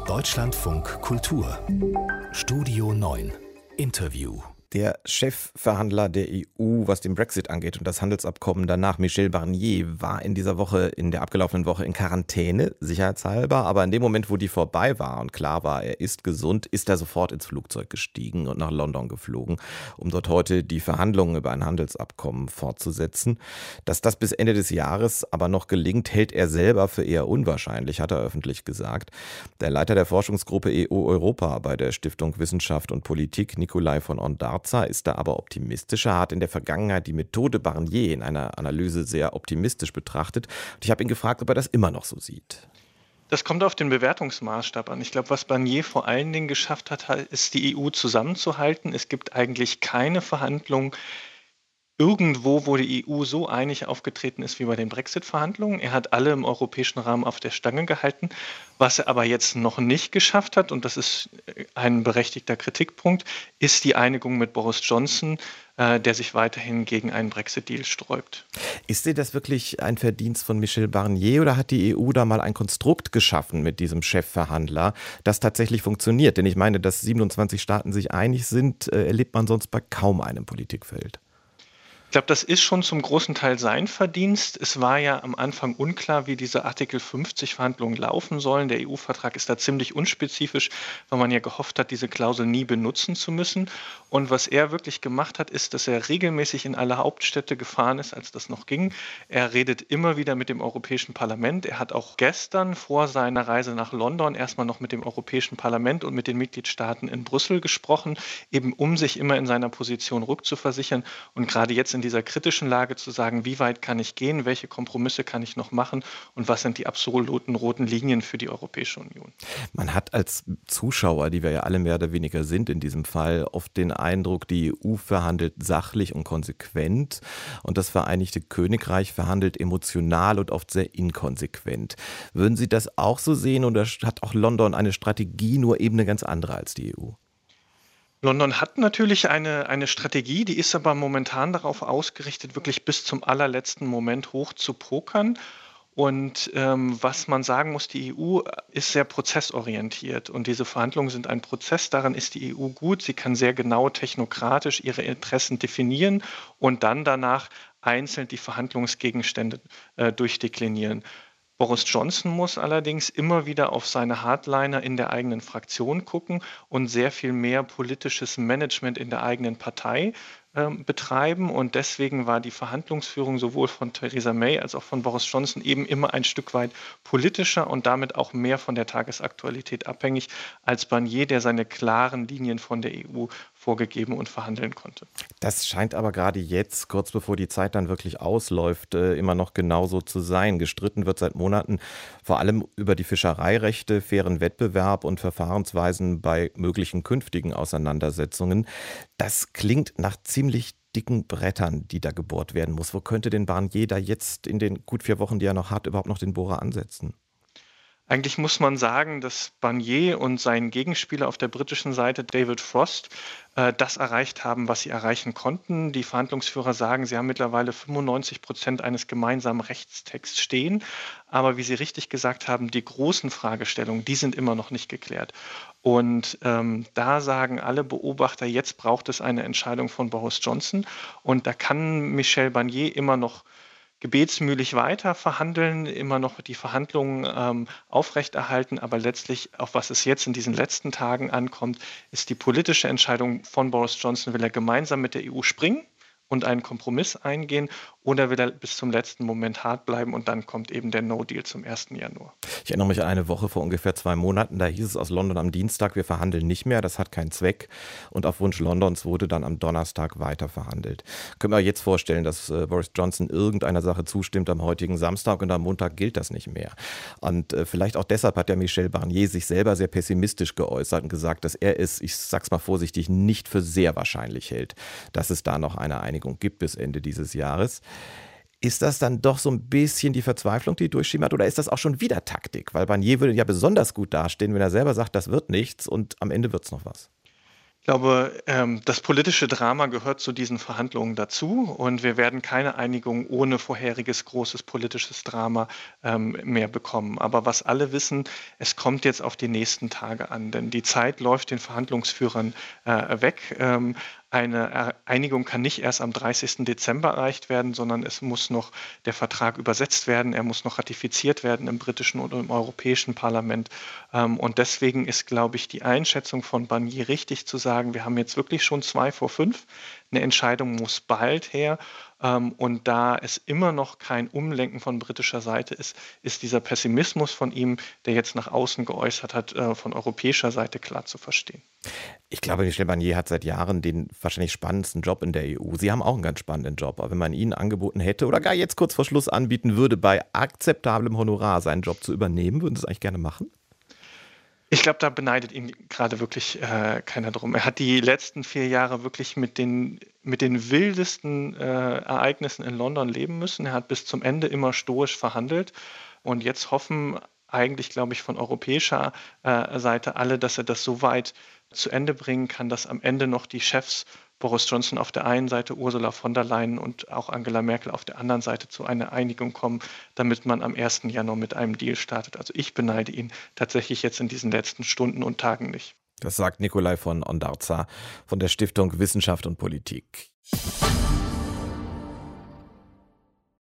Deutschlandfunk Kultur Studio 9 Interview. Der Chefverhandler der EU, was den Brexit angeht und das Handelsabkommen danach, Michel Barnier, war in der abgelaufenen Woche in Quarantäne, sicherheitshalber. Aber in dem Moment, wo die vorbei war und klar war, er ist gesund, ist er sofort ins Flugzeug gestiegen und nach London geflogen, um dort heute die Verhandlungen über ein Handelsabkommen fortzusetzen. Dass das bis Ende des Jahres aber noch gelingt, hält er selber für eher unwahrscheinlich, hat er öffentlich gesagt. Der Leiter der Forschungsgruppe EU-Europa bei der Stiftung Wissenschaft und Politik, Nikolai von Ondarza, ist da aber optimistischer, hat in der Vergangenheit die Methode Barnier in einer Analyse sehr optimistisch betrachtet. Und ich habe ihn gefragt, ob er das immer noch so sieht. Das kommt auf den Bewertungsmaßstab an. Ich glaube, was Barnier vor allen Dingen geschafft hat, ist die EU zusammenzuhalten. Es gibt eigentlich keine Verhandlungen irgendwo, wo die EU so einig aufgetreten ist wie bei den Brexit-Verhandlungen. Er hat alle im europäischen Rahmen auf der Stange gehalten. Was er aber jetzt noch nicht geschafft hat, und das ist ein berechtigter Kritikpunkt, ist die Einigung mit Boris Johnson, der sich weiterhin gegen einen Brexit-Deal sträubt. Ist dir das wirklich ein Verdienst von Michel Barnier oder hat die EU da mal ein Konstrukt geschaffen mit diesem Chefverhandler, das tatsächlich funktioniert? Denn ich meine, dass 27 Staaten sich einig sind, erlebt man sonst bei kaum einem Politikfeld. Ich glaube, das ist schon zum großen Teil sein Verdienst. Es war ja am Anfang unklar, wie diese Artikel 50 Verhandlungen laufen sollen. Der EU-Vertrag ist da ziemlich unspezifisch, weil man ja gehofft hat, diese Klausel nie benutzen zu müssen. Und was er wirklich gemacht hat, ist, dass er regelmäßig in alle Hauptstädte gefahren ist, als das noch ging. Er redet immer wieder mit dem Europäischen Parlament. Er hat auch gestern vor seiner Reise nach London erstmal noch mit dem Europäischen Parlament und mit den Mitgliedstaaten in Brüssel gesprochen, eben um sich immer in seiner Position rückzuversichern. Und gerade jetzt in dieser kritischen Lage zu sagen, wie weit kann ich gehen, welche Kompromisse kann ich noch machen und was sind die absoluten roten Linien für die Europäische Union. Man hat als Zuschauer, die wir ja alle mehr oder weniger sind in diesem Fall, oft den Eindruck, die EU verhandelt sachlich und konsequent und das Vereinigte Königreich verhandelt emotional und oft sehr inkonsequent. Würden Sie das auch so sehen oder hat auch London eine Strategie, nur eben eine ganz andere als die EU? London hat natürlich eine Strategie, die ist aber momentan darauf ausgerichtet, wirklich bis zum allerletzten Moment hoch zu pokern. Und was man sagen muss, die EU ist sehr prozessorientiert und diese Verhandlungen sind ein Prozess. Darin ist die EU gut. Sie kann sehr genau technokratisch ihre Interessen definieren und dann danach einzeln die Verhandlungsgegenstände durchdeklinieren. Boris Johnson muss allerdings immer wieder auf seine Hardliner in der eigenen Fraktion gucken und sehr viel mehr politisches Management in der eigenen Partei betreiben. Und deswegen war die Verhandlungsführung sowohl von Theresa May als auch von Boris Johnson eben immer ein Stück weit politischer und damit auch mehr von der Tagesaktualität abhängig als Barnier, der seine klaren Linien von der EU vorgegeben und verhandeln konnte. Das scheint aber gerade jetzt, kurz bevor die Zeit dann wirklich ausläuft, immer noch genauso zu sein. Gestritten wird seit Monaten vor allem über die Fischereirechte, fairen Wettbewerb und Verfahrensweisen bei möglichen künftigen Auseinandersetzungen. Das klingt nach ziemlich dicken Brettern, die da gebohrt werden muss. Wo könnte denn Barnier da jetzt in den gut 4 Wochen, die er noch hat, überhaupt noch den Bohrer ansetzen? Eigentlich muss man sagen, dass Barnier und sein Gegenspieler auf der britischen Seite, David Frost, das erreicht haben, was sie erreichen konnten. Die Verhandlungsführer sagen, sie haben mittlerweile 95% eines gemeinsamen Rechtstexts stehen. Aber wie Sie richtig gesagt haben, die großen Fragestellungen, die sind immer noch nicht geklärt. Und da sagen alle Beobachter, jetzt braucht es eine Entscheidung von Boris Johnson. Und da kann Michel Barnier immer noch gebetsmühlig weiter verhandeln, immer noch die Verhandlungen aufrechterhalten, aber letztlich, auf was es jetzt in diesen letzten Tagen ankommt, ist die politische Entscheidung von Boris Johnson, will er gemeinsam mit der EU springen und einen Kompromiss eingehen oder will er bis zum letzten Moment hart bleiben und dann kommt eben der No-Deal zum 1. Januar. Ich erinnere mich an eine Woche vor ungefähr 2 Monaten, da hieß es aus London am Dienstag, wir verhandeln nicht mehr, das hat keinen Zweck und auf Wunsch Londons wurde dann am Donnerstag weiter verhandelt. Können wir jetzt vorstellen, dass Boris Johnson irgendeiner Sache zustimmt am heutigen Samstag und am Montag gilt das nicht mehr. Und vielleicht auch deshalb hat ja Michel Barnier sich selber sehr pessimistisch geäußert und gesagt, dass er es, ich sag's mal vorsichtig, nicht für sehr wahrscheinlich hält, dass es da noch eine Einigung gibt bis Ende dieses Jahres. Ist das dann doch so ein bisschen die Verzweiflung, die durchschimmert, oder ist das auch schon wieder Taktik? Weil Barnier würde ja besonders gut dastehen, wenn er selber sagt, das wird nichts und am Ende wird es noch was. Ich glaube, das politische Drama gehört zu diesen Verhandlungen dazu und wir werden keine Einigung ohne vorheriges großes politisches Drama mehr bekommen. Aber was alle wissen, es kommt jetzt auf die nächsten Tage an, denn die Zeit läuft den Verhandlungsführern weg. Eine Einigung kann nicht erst am 30. Dezember erreicht werden, sondern es muss noch der Vertrag übersetzt werden, er muss noch ratifiziert werden im britischen und im Europäischen Parlament. Und deswegen ist, glaube ich, die Einschätzung von Barnier richtig zu sagen, wir haben jetzt wirklich schon 2 vor 5. Eine Entscheidung muss bald her. Und da es immer noch kein Umlenken von britischer Seite ist, ist dieser Pessimismus von ihm, der jetzt nach außen geäußert hat, von europäischer Seite klar zu verstehen. Ich glaube, Michel Barnier hat seit Jahren den wahrscheinlich spannendsten Job in der EU. Sie haben auch einen ganz spannenden Job. Aber wenn man Ihnen angeboten hätte oder gar jetzt kurz vor Schluss anbieten würde, bei akzeptablem Honorar seinen Job zu übernehmen, würden Sie es eigentlich gerne machen? Ich glaube, da beneidet ihn gerade wirklich keiner drum. Er hat die letzten 4 Jahre wirklich mit den wildesten Ereignissen in London leben müssen. Er hat bis zum Ende immer stoisch verhandelt. Und jetzt hoffen eigentlich, glaube ich, von europäischer Seite alle, dass er das so weit zu Ende bringen kann, dass am Ende noch die Chefs Boris Johnson auf der einen Seite, Ursula von der Leyen und auch Angela Merkel auf der anderen Seite zu einer Einigung kommen, damit man am 1. Januar mit einem Deal startet. Also ich beneide ihn tatsächlich jetzt in diesen letzten Stunden und Tagen nicht. Das sagt Nikolai von Ondarza von der Stiftung Wissenschaft und Politik.